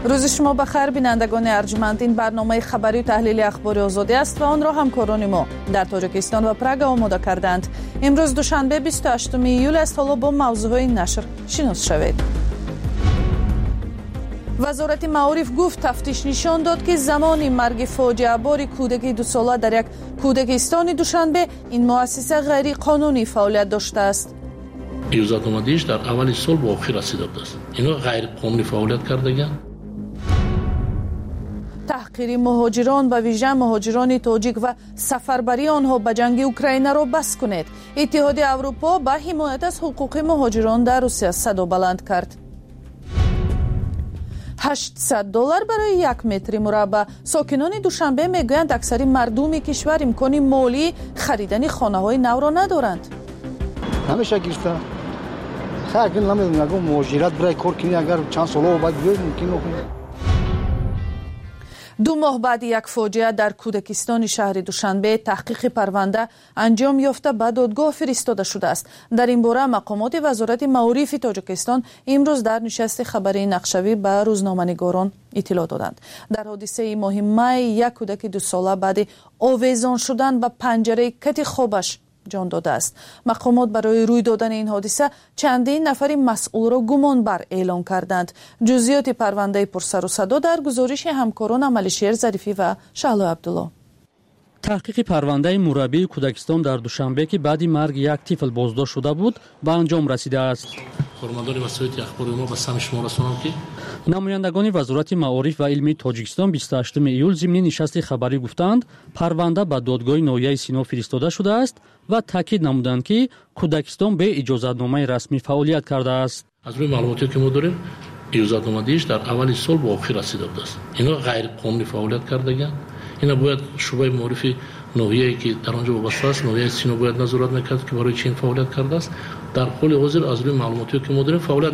روز شما بخیر بینندگان ارجمند. این برنامه خبری و تحلیل اخبار آزادی است و آن را همکاران ما در تاجیکستان و پراگ آماده کردند. امروز دوشنبه 28 ایول است. حالا با موضوعهای نشر شناس شوید. وزارت معارف گفت تفتیش نشان داد که زمان مرگ فاجعه بار کودک 2 ساله در یک کودکستان دوشنبه این مؤسسه غیر قانونی فعالیت داشته است. ایجازتنامه‌اش در اول سال به آخر رسیده است. اینا غیر قانونی فعالیت کردگان. تحقیر مهاجران به ویژه مهاجران تاجیک و سفربری آنها به جنگ اوکراین را بس کنید. اتحاد اروپا به حمایت از حقوق مهاجران در روسیه صدا بلند کرد. $800 برای 1 متر مربع. ساکنان دوشنبه میگویند اکثر مردم کشور امکان مالی خریدن خانه‌های نو را ندارند. همیشه گرفته. خیلی نمیدونم اگه مهاجرت برای کار کنی اگر چند سال بعد بیاید ممکن نکنه. 2 ماه بعد یک فاجعه در کودکستان شهر دوشنبه تحقیق پرونده انجام یافته به دادگاه فرستاده شده است. در این باره مقامات وزارت معارف تاجیکستان امروز در نشست خبری نقشوی به روزنامه‌نگاران اطلاع دادند. در حادثه مهمه یک کودک 2 ساله بعد آویزان شدن به پنجره کت خوابش جان داده است. مقامات برای روی دادن این حادثه چندین نفر مسئول را گمانبر اعلام کردند. جزئیات پرونده پرسر و صدا در گزارش همکاران عملیشیر ظریفی و شهلا عبدالله. تحقیق پرونده مربی کودکستان در دوشنبه که بعد مرگ یک طفل بازداشت شده بود به انجام رسیده است. فرماندار وسایت اخباری ما به سهم شما رسانم که نمایندگان وزارت معارف و علمی تاجیکستان 28 ایول ضمن نشست خبری گفتند پرونده به دادگاه ناحیه سینا فرستاده شده است و تاکید نمودند که کودکستان به اجازتنامه رسمی فعالیت کرده است. از روی معلوماتی که ما داریم اجازتنامه‌اش در اول سال به آخر رسیده است. اینا غیر قانونی فعالیت کردگان. اینا باید شعبه معارفی ناحیه‌ای که در آنجا وابسته است ناحیه سینا باید نظارت می‌کرد که برای چین فعالیت کرده است. در حال حاضر از روی معلوماتی که ما داریم فعالیت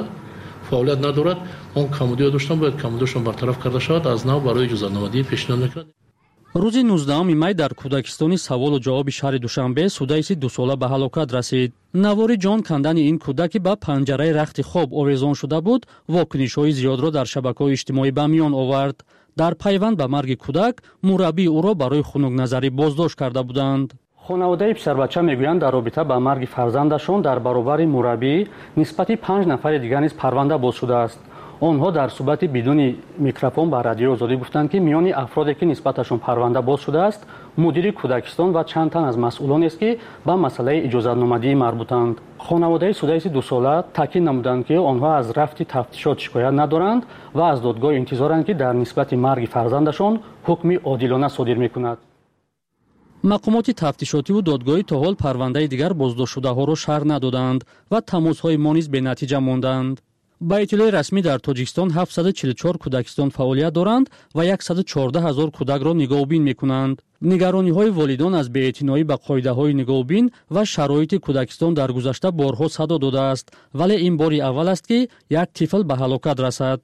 ندارد. اون کمبودی داشتن باید کمبودیشون برطرف کرده شود. از نو برای اجازتنامه پیشنهاد می‌کنند. روز 19 می در کودکستان سوال و جواب شهر دوشنبه سودایسی 2 ساله به هلاکت رسید. نواری جان کندن این کودک به پنجره رخت خواب آویزان شده بود واکنش‌های زیاد را در شبکه‌های اجتماعی به میان آورد. در پیوند به مرگ کودک مربی او را برای خنک نظری بازداشت کرده بودند. خانواده پسر بچه میگویند در رابطه با مرگ فرزندشان در برابر مربی نسبت 5 نفر دیگر نیز پرونده باز شده است. آنها در صحبت بدون میکروفون با رادیو آزادی گفتند که میان افرادی که نسبتشان پرونده باز شده است مدیر کودکستان و چند تن از مسئولان است که به مسئله اجازتنامه‌ای مربوطند. خانواده سودایسی 2 ساله تاکید نمودند که آنها از رفت تفتیشات شکایت ندارند و از دادگاه انتظارند که در نسبت مرگ فرزندشان حکم عادلانه صادر می‌کند. مقامات تفتیشاتی و دادگاهی تا حال پرونده دیگر بازداشت شده‌ها را شرح ندادند و تماس‌های ما نیز بی‌نتیجه ماندند. با اطلاع رسمی در تاجیکستان 744 کودکستان فعالیت دارند و 114,000 کودک را نگاهبین می‌کنند. نگرانی‌های والدان از بی‌اعتنایی به قاعده‌های نگاهبین و شرایط کودکستان در گذشته بارها صدا داده است، ولی این بار اول است که یک طفل به هلاکت رسد.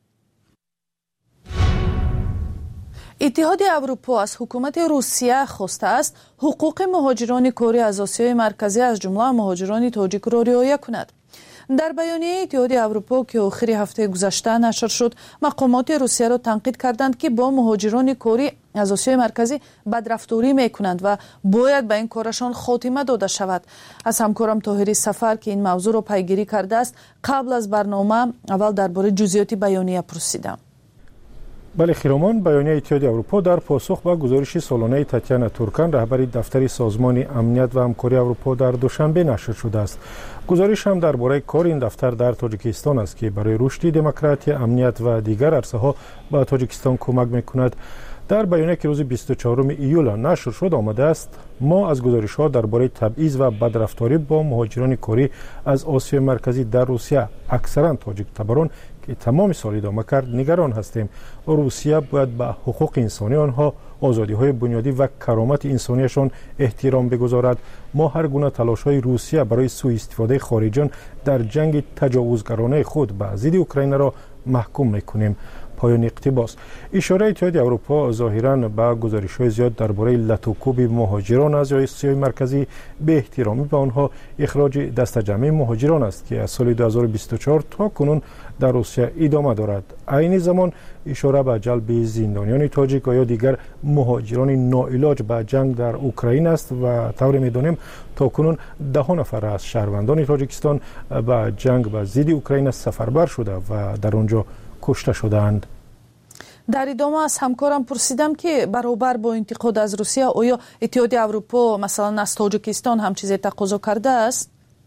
اتحاد اروپا از حکومت روسیه خواسته است حقوق مهاجران کاری از آسیای مرکزی از جمله مهاجران تاجیک را رعایت کند. در بیانیه اتحاد اروپا که آخر هفته گذشته نشر شد، مقامات روسیه را تنقید کردند که با مهاجران کاری از آسیای مرکزی بدرفتاری میکنند و باید به این کارشان خاتمه داده شود. از همکارم طاهری سفر که این موضوع را پیگیری کرده است قبل از برنامه اول درباره جزئیات بیانیه پرسیدم. بله خیرامان، بیانیه اتحاد اروپا در پاسخ به گزارش سالانه تاتیانا تورکان رهبر دفتر سازمان امنیت و همکاری اروپا در دوشنبه نشر شده است. گزارش هم درباره کار این دفتر در تاجیکستان است که برای رشد دموکراسی، امنیت و دیگر عرصه‌ها به تاجیکستان کمک می‌کند. در بیانیه که روز 24 ایول نشر شد آمده است ما از گزارش‌ها درباره تبعیض و بدرفتاری با مهاجران کاری از آسیای مرکزی در روسیه اکثرا تاجیک تباران که تمام سال ادامه کرد نگران هستیم. روسیه باید به حقوق انسانی آنها، آزادی‌های بنیادی و کرامت انسانیشان احترام بگذارد. ما هر گونه تلاش‌های روسیه برای سوء استفاده خارجیان در جنگ تجاوزگرانه خود به ضد اوکراین را محکوم می‌کنیم. پایان اقتباس. اشاره اتحادیه اروپا ظاهراً به گزارش‌های زیاد درباره لطوکوب مهاجران از آسیای مرکزی به احترامی به آنها اخراج دسته‌جمعی مهاجران است که از سال 2024 تا کنون در روسیه ادامه دارد. عین زمان اشاره به جلب زندانیان تاجیک یا دیگر مهاجران ناعلاج به جنگ در اوکراین است و طور می‌دانیم تا کنون 10 نفر از شهروندان تاجیکستان به جنگ به ضد اوکراین سفربر شده و در آنجا کشته شدند. در ادامه از همکارم پرسیدم که برابر با انتقاد از روسیه آیا اتحادیه اروپا مثلا از تاجیکستان هم چیزی تقاضا کرده است؟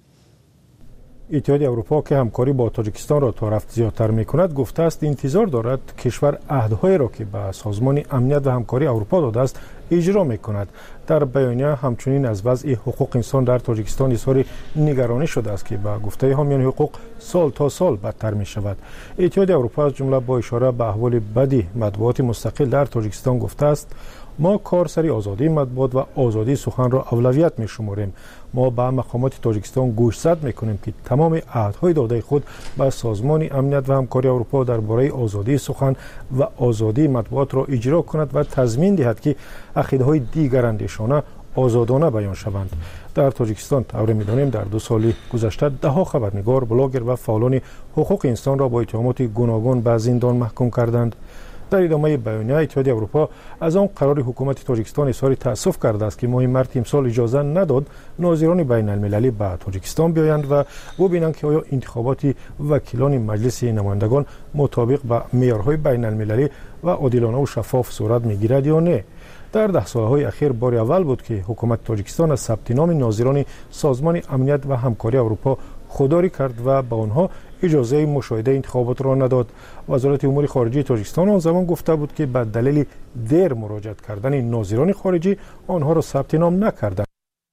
اتحادیه اروپا که همکاری با تاجیکستان را تا رفت زیادتر می‌کند گفته است انتظار دارد کشور عهدهای را که به سازمان امنیت و همکاری اروپا داده است اجرا می‌کند. در بیانیه همچنین از وضع حقوق انسان در تاجیکستان اظهار نگرانی شده است که به گفته حامیان حقوق سال تا سال بدتر می‌شود. اتحادیه اروپا از جمله با اشاره به احوال بدی مطبوعات مستقل در تاجیکستان گفته است ما کارسری آزادی مطبوعات و آزادی سخن را اولویت می‌شماریم. ما به مقامات تاجیکستان گوشزد می‌کنیم که تمام عهدهای داده خود به سازمان امنیت و همکاری اروپا درباره آزادی سخن و آزادی مطبوعات را اجرا کند و تضمین دهد که عقیده‌های دیگر اندیشانه آزادانه بیان شوند. در تاجیکستان طور می‌دانیم در 2 سال گذشته 10 خبرنگار، بلاگر و فعالان حقوق انسان را با اتهامات گوناگون به زندان محکوم کردند. در ادامه بیانیه اتحادیه اروپا از آن قرار حکومت تاجیکستان اظهار تأسف کرده است که ماه مارس امسال اجازه نداد ناظران بین المللی به تاجیکستان بیایند و ببینند که آیا انتخابات وکیلان مجلس نمایندگان مطابق به معیارهای بین المللی و عادلانه و شفاف صورت میگیرد یا نه. در 10 سالهای اخیر بار اول بود که حکومت تاجیکستان از ثبت نام ناظران سازمان امنیت و همکاری اروپا خودداری کرد و به آنها اجازه مشاهده انتخابات را نداد. وزارت امور خارجه تاجیکستان آن زمان گفته بود که به دلیل دیر مراجعت کردن ناظران خارجی آنها را ثبت نام نکردند.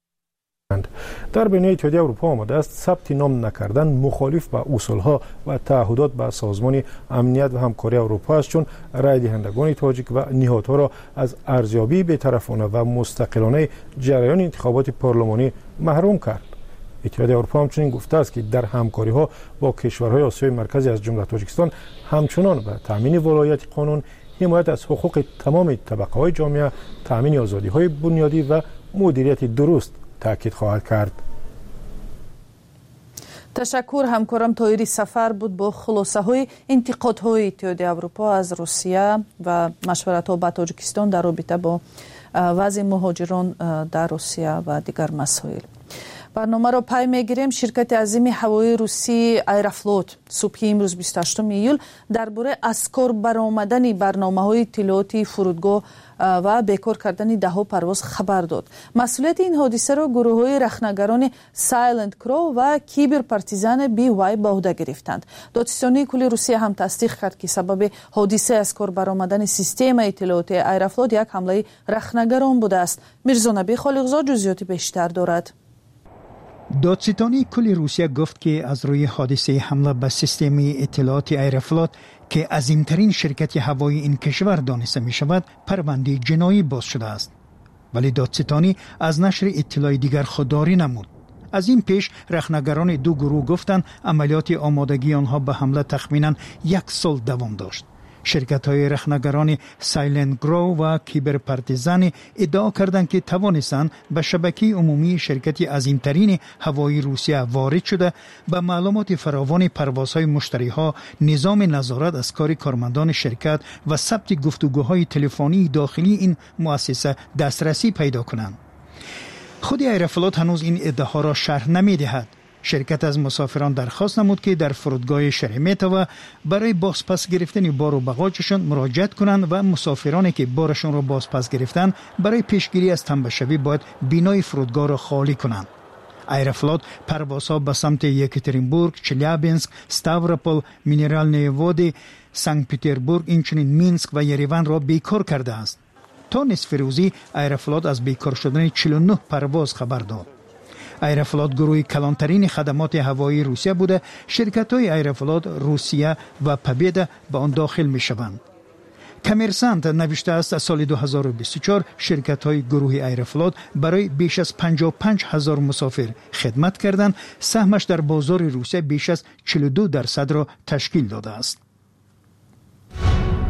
در بیانیه اتحادیه اروپا آمده است ثبت نام نکردن مخالف با اصولها و تعهدات به سازمان امنیت و همکاری اروپا است، چون رای دهندگان تاجیک و نهادها را از ارزیابی بی‌طرفانه و مستقلانه جریان انتخابات پارلمانی محروم کرد. اتحادیه اروپا همچنین گفته است که در همکاری‌ها با کشورهای آسیای مرکزی از جمله تاجیکستان همچنان به تامین ولایت قانون، حمایت از حقوق تمام طبقه‌های جامعه، تامین آزادی‌های بنیادی و مدیریت درست تاکید خواهد کرد. تشکر همکارم طاهری سفر بود با خلاصه‌های انتقادهای اتحادیه اروپا از روسیه و مشورت‌ها با تاجیکستان در رابطه با وضع مهاجران در روسیه و دیگر مسائل. برنامه را پای میگیریم. شرکت عظیم هوایی روسی ایروفلوت صبح امروز 28 ایول درباره از کار برآمدن برنامه‌های اطلاعاتی فرودگاه و بیکار کردن 10 پرواز خبر داد. مسئولیت این حادثه را گروه‌های رخنه‌گران سایلنت کرو و کیبر پارتیزان بی وای به عهده گرفتند. دادستانی کل روسیه هم تصدیق کرد که سبب حادثه از کار برآمدن سیستم اطلاعاتی ایروفلوت یک حمله رخنه‌گران بوده است. میرزا نبی خالقزاد جزئیات بیشتر دارد. دادستانی کل روسیه گفت که از روی حادثه حمله به سیستم اطلاعات ایروفلوت که عظیمترین شرکت هوایی این کشور دانسته می شود پرونده جنایی باز شده است. ولی دادستانی از نشر اطلاع دیگر خودداری نمود. از این پیش رخنه‌گران 2 گروه گفتند عملیات آمادگی آنها به حمله تخمیناً 1 سال دوام داشت. شرکت‌های رخنه‌گران سایلنت گرو و کیبر پارتیزان ادعا کردند که توانستند به شبکه عمومی شرکت عظیمترین هوایی روسیه وارد شده به معلومات فراوان پروازهای مشتری‌ها، نظام نظارت از کار کارمندان شرکت و ثبت گفتگوهای تلفنی داخلی این مؤسسه دسترسی پیدا کنند. خود ایروفلوت هنوز این ادعاها را شرح نمی‌دهد. شرکت از مسافران درخواست نمود که در فرودگاه شرمیتوو برای بازپس گرفتن بار و بغاجشان مراجعت کنند و مسافرانی که بارشان را بازپس گرفتند برای پیشگیری از تنبشوی باید بینای فرودگاه را خالی کنند. ایروفلوت پروازها به سمت یکاترینبورگ، چلیابینسک، ستاوروپول، مینرال نیوودی، سنت پترزبورگ، اینچنین مینسک و یریوان را بیکار کرده است. تا نصف روزی ایروفلوت از بیکار شدن 49 پرواز خبر داد. ایروفلوت گروه کلانترین خدمات هوایی روسیه بوده. شرکت‌های ایروفلوت روسیه و پبیدا به آن داخل می‌شوند. کامرسانت نوشته است از سال 2024 شرکت‌های گروه ایروفلوت برای بیش از 55,000 مسافر خدمت کردند. سهمش در بازار روسیه بیش از 42% را تشکیل داده است.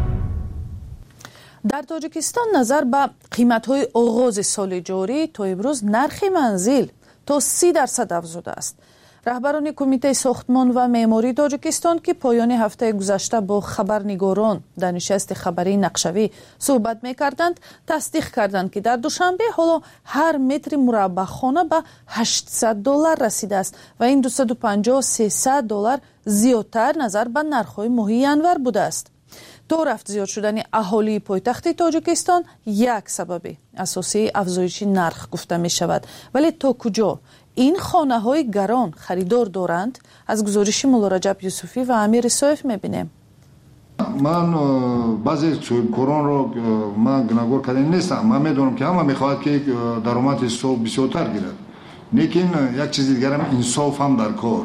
در تاجیکستان نظر به قیمت‌های آغاز سال جاری تا امروز نرخ منزل تا 30% افزوده است. رهبران کمیته ساختمان و معماری تاجیکستان که پایان هفته گذشته با خبرنگاران در نشست خبری نقشوی صحبت می‌کردند، تصدیق کردند که در دوشنبه حالا هر متر مربع خانه به $800 رسیده است و این $250-300 زیادتر نظر به نرخ‌های ماهی ینور بوده است. دو رفت زیاد شدن اهالی پایتخت تاجیکستان یک سبب اساسی افزایش نرخ گفته می شود، ولی تا کجا این خانه های گران خریدار دارند؟ از گزارش مولا رجب یوسفی و امیر سایف می بینیم. من بعضی صاحبکاران رو من گناهگار کردن نیستم. من میدونم که همه میخواهد که درآمد صبح بسیارتر گیرد، لیکن یک چیز دیگر هم انصاف هم در کار.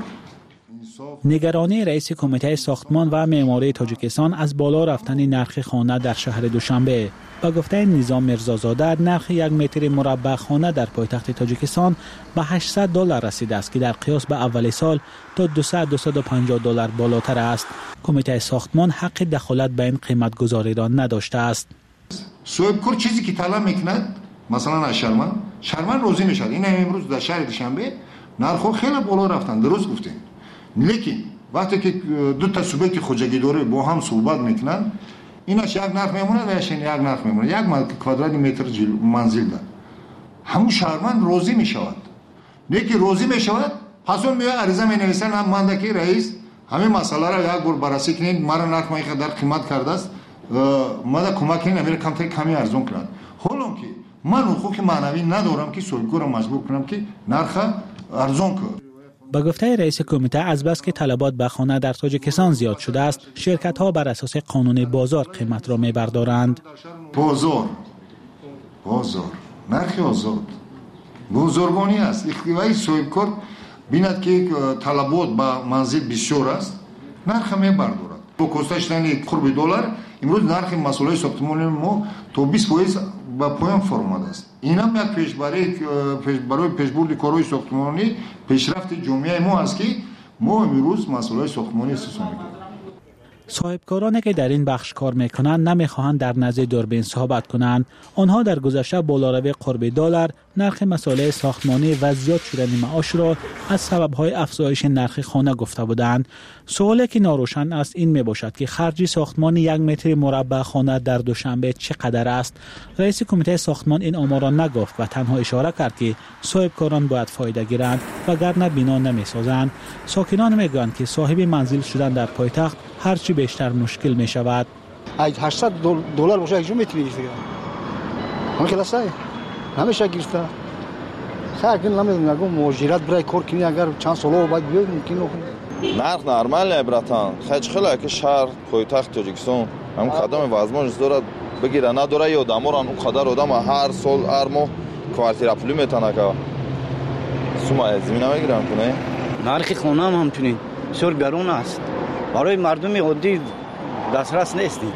نگرانی رئیس کمیته ساختمان و معماری تاجیکستان از بالا رفتن نرخ خانه در شهر دوشنبه. با گفته نظام میرزازاده، نرخ یک متر مربع خانه در پایتخت تاجیکستان به $800 رسیده است که در قیاس به اول سال تا $200-250 بالاتر است. کمیته ساختمان حق دخالت به این قیمت گذاری را نداشته است. صاحبکار چیزی که طلب میکند، مثلا از شرمن روزی میشد. این امروز در شهر دوشنبه نرخ خیلی بالا رفتن، درست گفتین. لیکن وقتی که دو تا سوبک خوجگی داره با هم صحبت میکنن، ایناش یک نرخ میمونه و یک نرخ میمونه. یک کوادرات متر منزل ده همون شهرمند روزی میشود. لیکن روزی میشود، پس اون میاد عریضه مینویسن هم ماندکی رئیس همین مسئله را یک بار بررسی کنید، مرا نرخ ما در قیمت کرده است، ما کمک کنید امیر کمی ارزون کنند. حالا که من حقوق معنوی ندارم که صاحبکار را مجبور کنم که نرخ ارزون کنه. با گفته رئیس کمیته، از بس که طلبات به خانه در تاجیکستان زیاد شده است، شرکت ها بر اساس قانون بازار قیمت را میبردارند. بازار نرخ آزاد بزرگانی است. اختیاری صاحبکار بیند که طلبات به منزل بسیار است، نرخ میبردارد. با کاستشدن قرب دلار امروز نرخ مسئله ساختمان ما تا 20% با پایان فرموده است. این هم یک برای پیشبرد کارهای ساختمانی پیشرفت جامعه ما است که ما امروز مسئله ساختمانی اساس میکنیم. صاحبکارانی که در این بخش کار میکنند نمیخواهند در نزد دوربین صحبت کنند. آنها در گذشته بالاروی قرب $، نرخ مسئله ساختمانی و زیاد شدن معاش را از سببهای افزایش نرخ خانه گفته بودند. سوالی که ناروشن است این میباشد که خرج ساختمان یک متر مربع خانه در دوشنبه چقدر است. رئیس کمیته ساختمان این آمار را نگفت و تنها اشاره کرد که صاحبکاران باید فایده گیرند وگرنه بنا نمیسازند. ساکنان میگویند که صاحب منزل شدن در پایتخت هرچی بیشتر مشکل می شود. $800 باشه یک متر میگیره. من کلاسای همیشه گرفته. خیلی نمیدونم اگه مهاجرت برای کار کنی اگر چند سال بعد بیاد ممکن نرخ نرمال براتان. خیلی که شهر پایتخت تاجیکستان هم قدم وازمانش دارد بگیره نداره یا داموران اون قدر آدم هر سال هر ماه کوارتیر پول میتونه که سوما زمین نمیگیرن کنه. نرخ خونه هم همچنین بسیار گران است. برای مردم عادی دسترس نیستیم.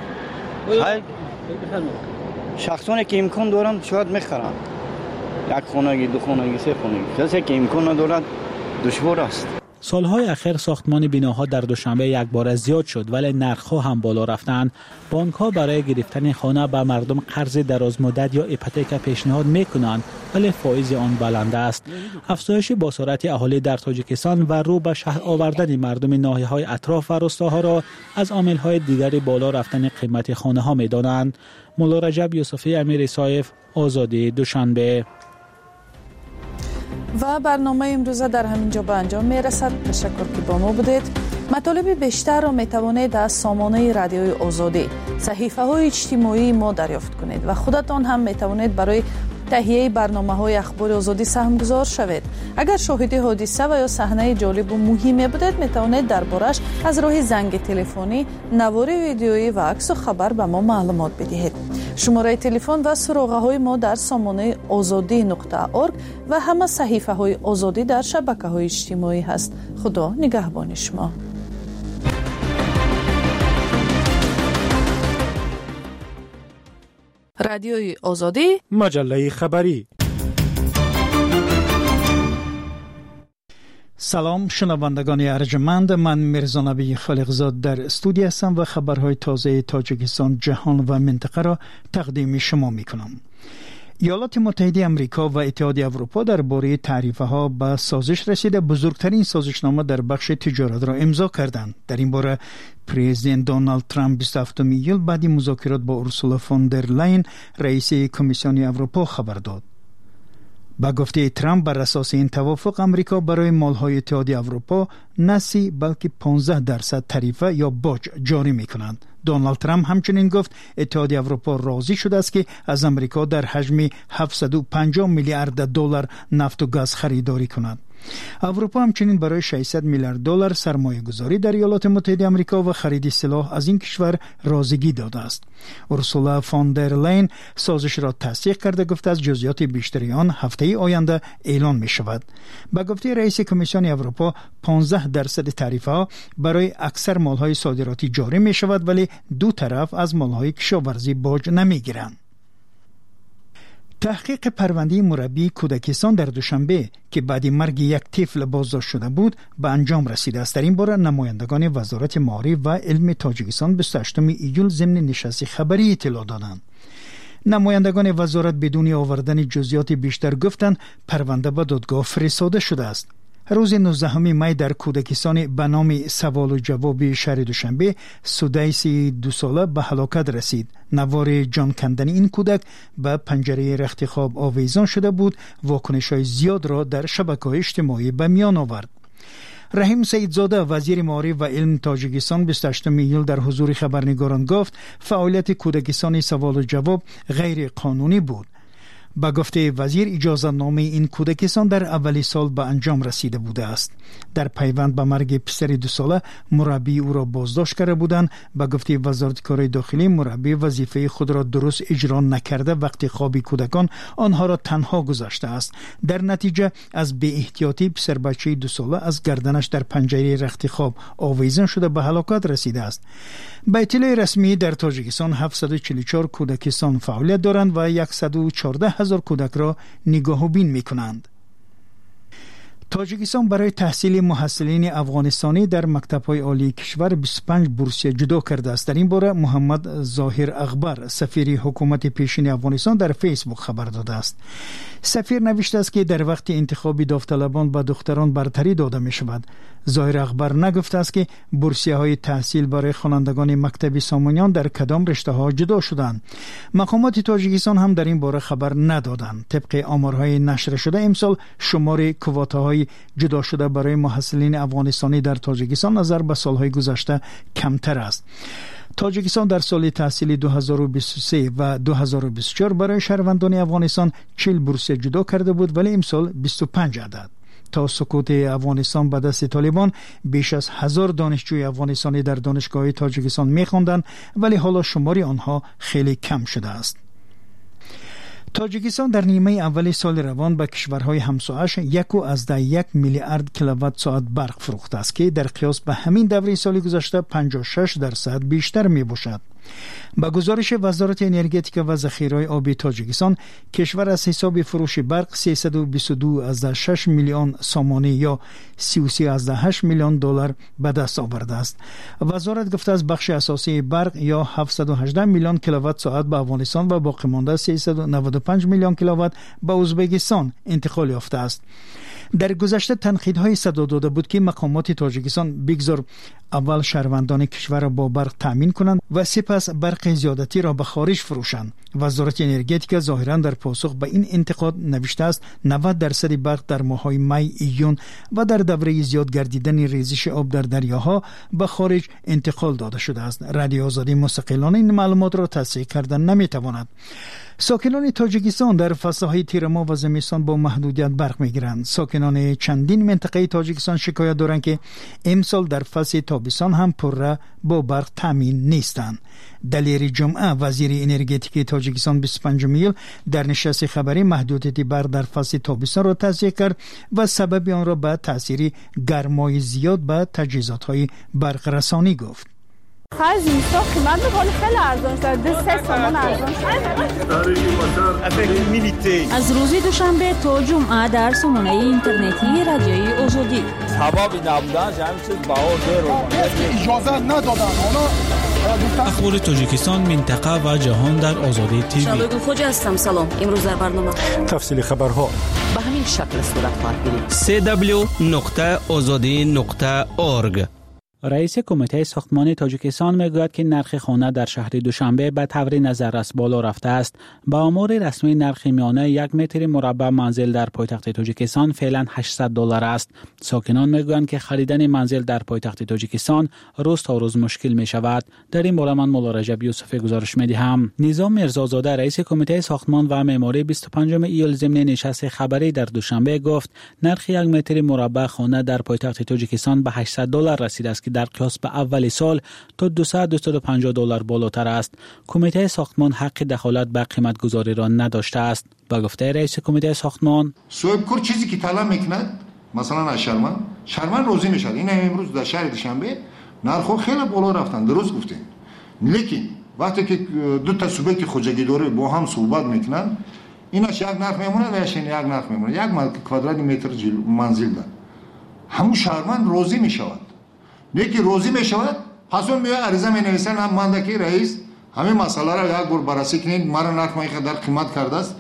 شخصانی که امکان دارند شاید میخرند. یک خانگی، دو خانگی، سه خانگی. کسی که امکان ندارد دشوار است. سالهای اخیر ساختمان بناها در دوشنبه یک بار زیاد شد ولی نرخ‌ها هم بالا رفتند. بانک‌ها برای گرفتن خانه به مردم قرض درازمدت یا هیپوتک پیشنهاد می‌کنند ولی فایز آن بلند است. افزایش باسارت اهالی در تاجیکستان و رو به شهر آوردن مردم ناحیه‌های اطراف و روستاها را از عامل‌های دیگری بالا رفتن قیمت خانه‌ها می‌دانند. مولا رجب یوسفی، امیر سایف، آزادی، دوشنبه. و برنامه امروز در همینجا به انجام میرسد. تشکر که با ما بودید. مطالب بیشتر را میتوانید از سامانه رادیوی آزادی، صحیفه های اجتماعی ما دریافت کنید و خودتان هم میتوانید برای تهیه برنامه های اخبار آزادی سهمگذار شوید. اگر شاهد حادثه و یا صحنه جالب و مهمی بودید میتوانید دربارش از راه زنگ تلفنی، نوار ویدیویی و عکس و خبر به ما معلومات بدهید. شماره تلفن و سراغه های ما در سامانه azadi.org و همه صحیفه های آزادی در شبکه های اجتماعی هست. خدا نگهبان شما. رادیوی آزادی، مجله خبری. سلام شنوندگان ارجمند، من میرزا نبی خالقزاد در استودیو هستم و خبرهای تازه تاجیکستان، جهان و منطقه را تقدیم شما میکنم. ایالات متحده آمریکا و اتحادیه اروپا درباره تعرفه‌ها به سازش رسیده بزرگترین سازشنامه در بخش تجارت را امضا کردند. در این باره پرزیدنت دونالد ترامپ 27 ایول بعد مذاکرات با اورسولا فون در لاین رئیس کمیسیون اروپا خبر داد. با گفته ترامپ بر اساس این توافق امریکا برای مال‌های اتحادیه اروپا نه 30% بلکه 15% تعرفه یا باج جاری می‌کنند. دونالد ترامپ همچنین گفت اتحادیه اروپا راضی شده است که از امریکا در حجم 750 میلیارد دلار نفت و گاز خریداری کند. اروپا همچنین برای 600 میلیارد دلار سرمایه گذاری در ایالات متحده آمریکا و خرید سلاح از این کشور راضیگی داده است. اورسولا فون در لاین سازش را تصدیق کرده گفته از جزئیات بیشتری آن هفته آینده اعلان می شود. با گفته رئیس کمیسیون اروپا 15% تعرفه برای اکثر مالهای صادراتی جاری می شود، ولی دو طرف از مالهای کشاورزی باج نمی گیرند. تحقیق پرونده مربی کودکستان در دوشنبه که بعد مرگ یک طفل بازداشت شده بود به انجام رسیده است. در این باره نمایندگان وزارت معارف و علم تاجیکستان 28 ایول ضمن نشست خبری اطلاع دادند. نمایندگان وزارت بدون آوردن جزئیات بیشتر گفتند پرونده به دادگاه فرستاده شده است. روز 19 می در کودکستان به نام سوال و جواب شهر دوشنبه سودایسی 2 ساله به هلاکت رسید. نوار جان کندن این کودک به پنجره رخت خواب آویزان شده بود. واکنش‌های زیاد را در شبکه‌های اجتماعی به میان آورد. رحیم سیدزاده وزیر معارف و علم تاجیکستان 28 ایول در حضور خبرنگاران گفت فعالیت کودکستان سوال و جواب غیر قانونی بود. با گفته وزیر اجازه نامه این کودکستان در اولی سال به انجام رسیده بوده است. در پیوند به مرگ پسر 2 ساله مربی او را بازداشت کرده بودند. با گفته وزارت کار داخلی مربی وظیفه خود را درست اجرا نکرده وقتی خواب کودکان آنها را تنها گذاشته است. در نتیجه از بی احتیاطی پسر بچه 2 ساله از گردنش در پنجره رخت خواب آویزان شده به هلاکت رسیده است. به اطلاع رسمی در تاجیکستان 744 کودکستان فعالیت دارند و 114,000 کودک را نگاه و بین می کنند. تاجیکستان برای تحصیل محصلین افغانستانی در مکتب‌های عالی کشور 25 بورسیه جدا کرده است. در این باره محمد ظاهر اخبر سفیر حکومت پیشین افغانستان در فیسبوک خبر داده است. سفیر نوشته است که در وقت انتخاب داوطلبان به دختران برتری داده می شود. ظاهر اخبر نگفته است که بورسیه های تحصیل برای خوانندگان مکتب سامانیان در کدام رشته ها جدا شدند. مقامات تاجیکستان هم در این باره خبر ندادند. طبق آمارهای نشر شده امسال شمار کوتاهای جدا شده برای محصلین افغانستانی در تاجیکستان نظر به سالهای گذشته کمتر است. تاجیکستان در سال تحصیلی 2023 و 2024 برای شهروندان افغانستان 40 بورسیه جدا کرده بود، ولی امسال 25 عدد. تا سقوط افغانستان به دست طالبان بیش از 1000 دانشجوی افغانستانی در دانشگاه تاجیکستان می‌خواندند، ولی حالا شماری آنها خیلی کم شده است. تاجیکستان در نیمه اول سال روان به کشورهای همسایه‌اش 1.1 میلیارد کیلووات ساعت برق فروخته است که در قیاس به همین دوره سال گذشته 56% بیشتر می باشد. با گزارش وزارت انرژتیک و ذخیره آبی تاجیکستان، کشور از حساب فروش برق 322.6 میلیون سامانه یا 33.8 میلیون دلار به دست آورده است. وزارت گفته از بخش اساسی برق یا 718 میلیون کیلووات ساعت به افغانستان و باقی مانده 395 میلیون کیلووات به ازبکستان انتقال یافته است. در گذشته تنقیدهای صدا داده بود که مقامات تاجیکستان بگذار اول شهروندان کشور را با برق تامین کنند و سپس برق زیادتی را به خارج فروشند. وزارت انرژتیک ظاهرا در پاسخ به این انتقاد نوشته است 90% برق در ماه‌های می، ایون و در دوره زیاد گردیدن ریزش آب در دریاها به خارج انتقال داده شده است. رادیو آزادی مستقلانه این معلومات را تصحیح کردن نمی‌تواند. ساکنان تاجیکستان در فصل‌های تیر ماه و زمستان با محدودیت برق می‌گیرند. ساکنان چندین منطقه تاجیکستان شکایت دارند که امسال در فصل تابستان هم پره با برق تامین نیستند. دلیر جمعه وزیر انرژتیک تاجیکستان 25 ایول در نشست خبری محدودیت برق در فصل تابستان را تصدیق کرد و سبب آن را به تاثیر گرمای زیاد به تجهیزات‌های برق رسانی گفت. خرج زمستان قیمت میکنه خیلی ارزان شده 3 تومان ارزان شده. از روز دوشنبه تا جمعه در سامانه اینترنتی رادیوی آزادی سبب نبودن همین چیز بهار اجازه ندادن اخبار تاجیکستان منطقه و جهان در آزادی تیوی. شبگون خوجا هستم. سلام. امروز در برنامه تفصیل خبرها به همین شکل صورت خواهد گرفت. www.azadi.org. رئیس کمیته ساختمان تاجیکستان میگوید که نرخ خانه در شهر دوشنبه به طور نظررس بالا رفته است. با آمار رسمی نرخ میانه 1 متر مربع منزل در پایتخت تاجیکستان فعلا $800 است. ساکنان میگویند که خریدن منزل در پایتخت تاجیکستان روز تا روز مشکل می شود. در این باره من مولا رجب یوسفی گزارش میدهم. نظام میرزازاده رئیس کمیته ساختمان و معماری 25 ایول ضمن نشست خبری در دوشنبه گفت نرخ 1 متر مربع خانه در پایتخت تاجیکستان به $800 رسیده است که در قیاس به اول سال تا $200-250 بالاتر است. کمیته ساختمان حق دخالت به قیمت گذاری را نداشته است. با گفته رئیس کمیته ساختمان صاحبکار چیزی که طلب میکند مثلا از شرمن روزی میشد. این امروز در شهر دوشنبه نرخ خیلی بالا رفتن، درست گفتین. لیکن وقتی که دو تا سوبک خوجگی داره با هم صحبت میکنن ایناش یک نرخ میمونه و یک نرخ میمونه. یک کوادرات متر منزل ده همون شرمن روزی میشود. لیکن روزی میشود پس اون میاد عریضه مینویسن هم ماندکی رئیس همین مسئله را یک بار بررسی کنید. مرا نرخ ما در قیمت کرده است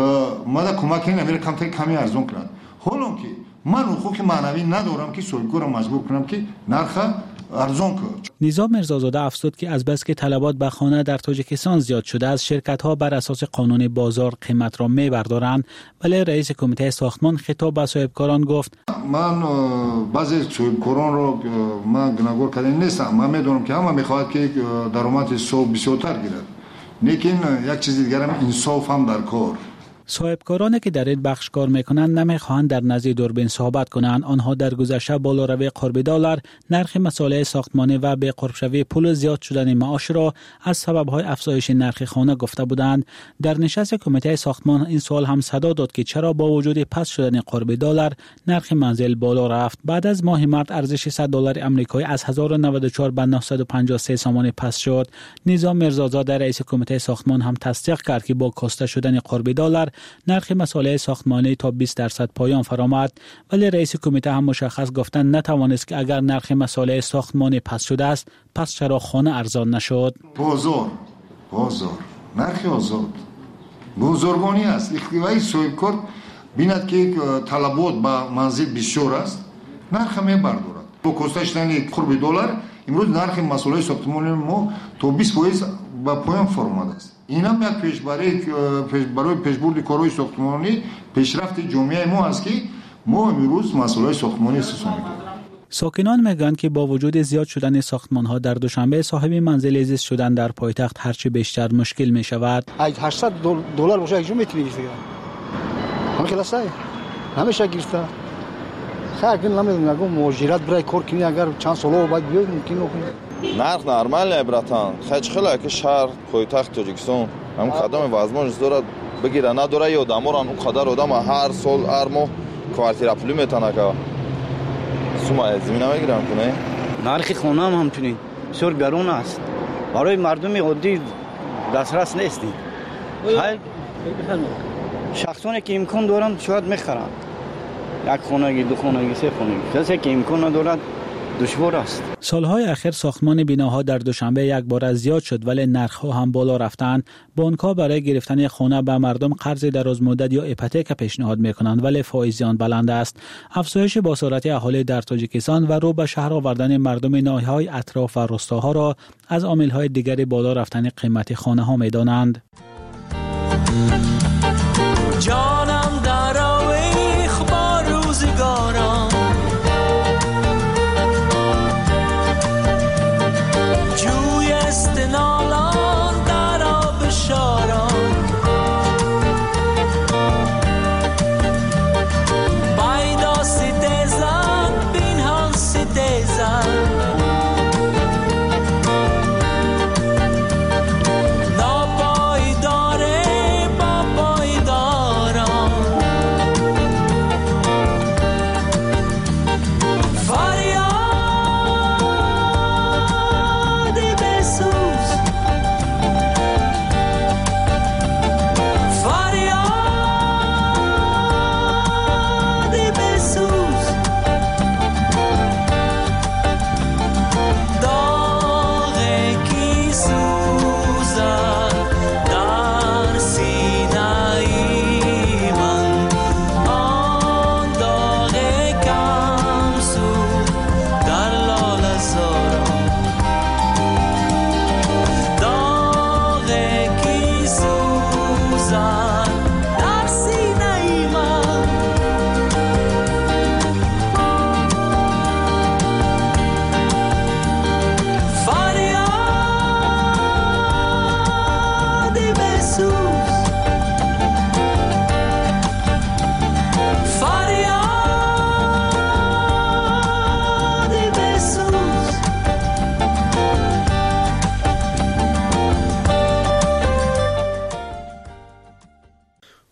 ما کمک کنید امیر کمی ارزون کنند. حالا که من حقوق معنوی ندارم که صاحبکار را مجبور کنم که نرخ ارزون کنه. نظام میرزازاده افزود که از بس که طلبات به خانه در تاجیکستان زیاد شده است شرکت‌ها بر اساس قانون بازار قیمت را می‌بردارند. ولی رئیس کمیته ساختمان خطاب به صاحبکاران گفت من بعضی صاحبکاران رو من گناهگار کردن نیستم. من میدونم که همه میخواهد که درآمد صبح بسیارتر گیرد. لیکن یک چیز دیگر هم انصاف هم در کار. صاحبکارانی که در این بخش کار میکنند نمیخواهند در نزد دوربین صحبت کنند. آنها در گذشته بالاروی قرب دلار نرخ مسائل ساختمانی و به قرب شوی پول زیاد شدن معاش را از سببهای افزایش نرخ خانه گفته بودند. در نشست کمیته ساختمان این سوال هم صدا داد که چرا با وجود پس شدن قرب دلار نرخ منزل بالا رفت. بعد از ماه مارس ارزش $100 آمریکایی از 1094 به 953 سامانه پس شد. نظام میرزازاده رئیس کمیته ساختمان هم تصدیق کرد که با کاسته شدن قرب دلار نرخ مسائل ساختمانی تا 20% پایان فرآمد. ولی رئیس کمیته هم مشخص گفتن نتوانست که اگر نرخ مسائل ساختمانی پس شده است پس چرا خانه ارزان نشد. بازار نرخ آزاد بزرگانی است. اختیاری صاحبکار بیند که طلبات به منزل بسیار است نرخ میبردارد. با کاسته شدن قرب دلار امروز نرخ مسائل ساختمانی ما تا 20% به پایان فرآمده است. این هم یک برای پیشبرد کارهای ساختمانی پیشرفت جامعه ما است که ما امروز مسائل ساختمانی استفاده می‌کنیم. ساکنان میگویند که با وجود زیاد شدن ساختمان‌ها در دوشنبه صاحب منزل زیست شدن در پایتخت هرچی بیشتر مشکل می‌شود. $800 باشه یک جمعه میتونید همه خلاصه همیشه گرفته خیلی نمیدونم مهاجرت برای کار کنی اگر چند سال بعد بیاید ممکن نکنه. نرخ نرمال براتان خیلی که شهر پایتخت تاجیکستان هم قدم وازمانش دارد بگیره نداره یا داموران اون قدر آدم هر سال هر ماه کوارتیر پول میتونه که سوما زمین نمیگیرن کنه. نرخ خانه هم همچنین بسیار گران است برای مردم عادی دسترس نیست. شخصانی که امکان دارند شاید میخرند یک خانگی دو خانگی سه خانگی کسی که امکان ندارد دشوار است. سالهای اخیر ساختمان بناها در دوشنبه یک بار زیاد شد ولی نرخ‌ها هم بالا رفتند. بانک‌ها برای گرفتن خانه به مردم قرض دراز مدت یا هیپوتک پیشنهاد می‌کنند ولی فایز آن بلند است. افزایش باسارت اهالی در تاجیکستان و رو به شهر آوردن مردم ناحیه‌های اطراف و روستاها را از عامل‌های دیگری بالا رفتن قیمت خانه‌ها می‌دانند. جانم در آویخ با روزگاران جوی استنالان در آب شاران بایدا ستیزن بینهان ستیزن ناپای داره با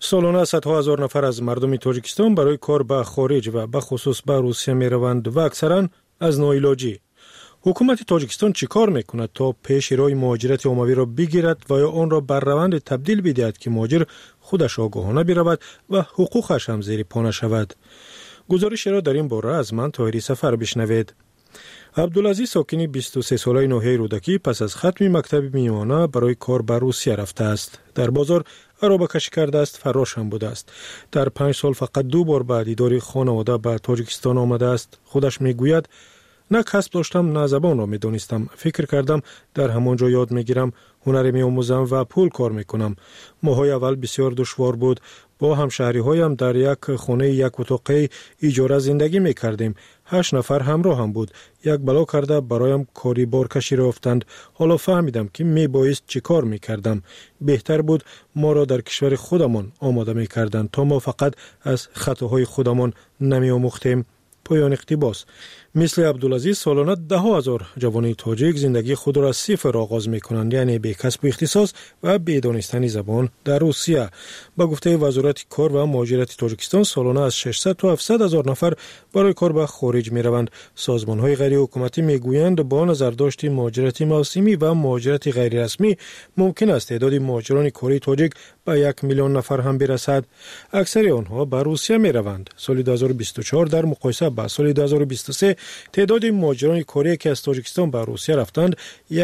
سالانه صدها هزار نفر از مردم تاجیکستان برای کار به خارج و به خصوص به روسیه می روند و اکثرا از ناعلاجی. حکومت تاجیکستان چی کار میکند تا پیش روی مهاجرت عمومی را بگیرد و یا آن را بر روند تبدیل بدهد که مهاجر خودش آگاهانه برود و حقوقش هم زیر پا نشود؟ گزارش را در این باره از من طاهری سفر بشنوید. عبدالعزیز ساکنی 23 ساله ناحیه رودکی پس از ختم مکتب میانه برای کار به روسیه رفته است. در بازار عربه کشی کرده است، فراش هم بوده است. در 5 سال فقط 2 بار به دیدار خانواده به تاجیکستان آمده است. خودش میگوید نه کسب داشتم نه زبان را میدانستم. فکر کردم در همانجا یاد میگیرم، هنر میآموزم و پول کار میکنم. ماهای اول بسیار دشوار بود. با همشهری هایم در یک خانه یک اتاقه اجاره زندگی میکردیم. 8 نفر همراه هم بود. یک بلا کرده برایم کاری بارکشی را افتند. حالا فهمیدم که میبایست چی کار میکردم. بهتر بود ما را در کشور خودمان آماده میکردند تا ما فقط از خطاهای خودمان نمیآموختیم. پایان اقتباس. مثل عبدالعزیز سالانه 10,000 جوان تاجیک زندگی خود را از صفر آغاز میکنند، یعنی به کسب و اختصاص و به دانستن زبان در روسیه. با گفته وزارت کار و مهاجرت تاجیکستان سالانه از 600 تا 700,000 نفر برای کار به خارج میروند. سازمان های غیر حکومتی میگویند با نظرداشت مهاجرت موسمی و مهاجرت غیر رسمی ممکن است تعداد مهاجران کاری تاجیک به 1 میلیون نفر هم برسد. اکثر آنها به روسیه میروند. سال 2024 در مقایسه با سال 2023 تعداد مهاجران کاری که از تاجیکستان به روسیه رفتند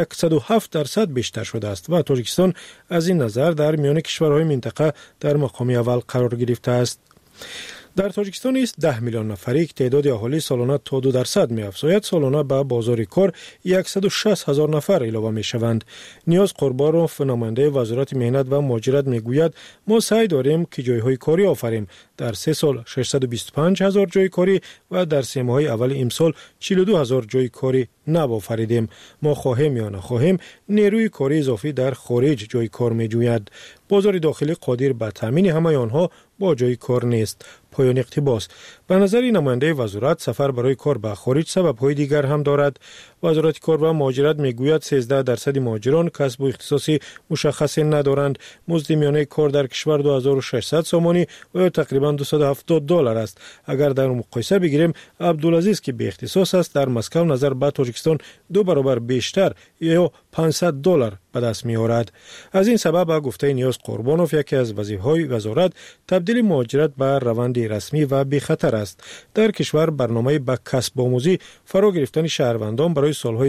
107% بیشتر شده است و تاجیکستان از این نظر در میان کشورهای منطقه در مقام اول قرار گرفته است. در تاجیکستان است 10 میلیون نفری که تعداد اهالی سالانه تا 2% می‌افزاید. سالانه به بازار کار 160,000 نفر علاوه می‌شوند. نیاز قربانوف نماینده وزارت مهنت و مهاجرت میگوید ما سعی داریم که جایهای کاری آفریم. در 3 سال 625,000 جای کاری و در 3 ماه اول امسال 42,000 جای کاری نو آفریدیم. ما خواهیم یا نخواهیم نیروی کاری اضافی در خارج جای کار می‌جوید. بازار داخلی قادر به تامین همه آنها با جای کار نیست. پایان اقتباس. به نظر نماینده وزارت سفر برای کار به خارج سبب‌های دیگر هم دارد. وزارت کار و مهاجرت میگوید 13% مهاجران کسب و اختصاصی مشخصی ندارند. مزد میانه کار در کشور 2600 سومانی و تقریبا $270 است. اگر در مقایسه بگیریم عبدالعزیز که به اختصاص است در مسکو نظر به تاجیکستان 2 برابر بیشتر یا $500 به دست می‌آورد. از این سبب گفته نیاز قربانوف یکی از وظیفه‌های وزارت تبدیل مهاجرت به روند رسمی و بی خطر است. در کشور برنامه به کسب آموزی فرا گرفتن شهروندان برای سالهای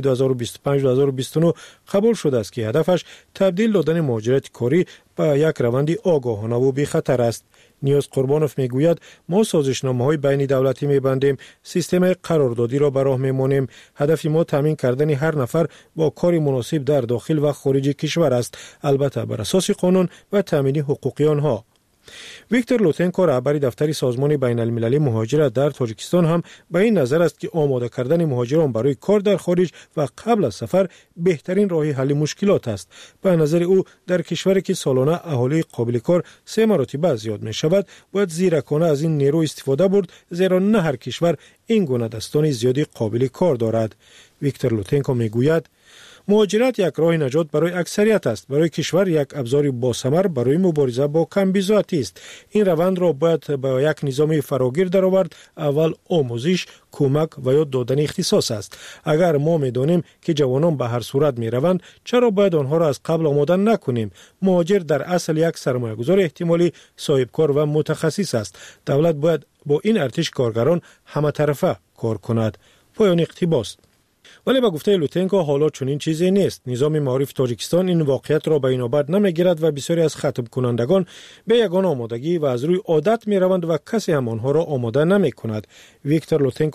2025-2029 قبول شده است که هدفش تبدیل دادن مهاجرت کاری به یک روند آگاهانه و بی خطر است. نیاز قربانوف میگوید ما سازشنامه‌های بین دولتی می‌بندیم، سیستم قراردادی را به راه می‌مانیم. هدف ما تامین کردن هر نفر با کاری مناسب در داخل و خارج کشور است، البته بر اساس قانون و تامین حقوقی آنها. ویکتور لوتنکو رهبر دفتر سازمان بین المللی مهاجرت در تاجیکستان هم به این نظر است که آماده کردن مهاجران برای کار در خارج و قبل از سفر بهترین راه حل مشکلات است. به نظر او در کشوری که سالانه اهالی قابل کار 3 مرتبه زیاد می شود باید زیرکانه از این نیرو استفاده برد، زیرا نه هر کشور این گونه دستان زیادی قابل کار دارد. ویکتور لوتنکو می گوید مهاجرت یک راه نجات برای اکثریت است. برای کشور یک ابزار باثمر برای مبارزه با کمبیزاتی است. این روند را باید با یک نظام فراگیر درآورد. اول آموزش، کمک و یاد دادن اختصاص است. اگر ما می‌دانیم که جوانان به هر صورت می‌روند، چرا باید آنها را از قبل آماده نکنیم؟ مهاجر در اصل یک سرمایه‌گذار احتمالی صاحب کار و متخصص است. دولت باید با این ارتش کارگران همه طرفه کار کند. پایان اقتباس. ولی با گفته لوتنکو حالا چنین چیزی نیست. نظام معارف تاجیکستان این واقعیت را به اینابت نمیگیرد و بسیاری از ختم کنندگان به یگان آمادگی و از روی عادت می روند و کسی هم آنها را آماده نمی کند. ویکتور لوتنکو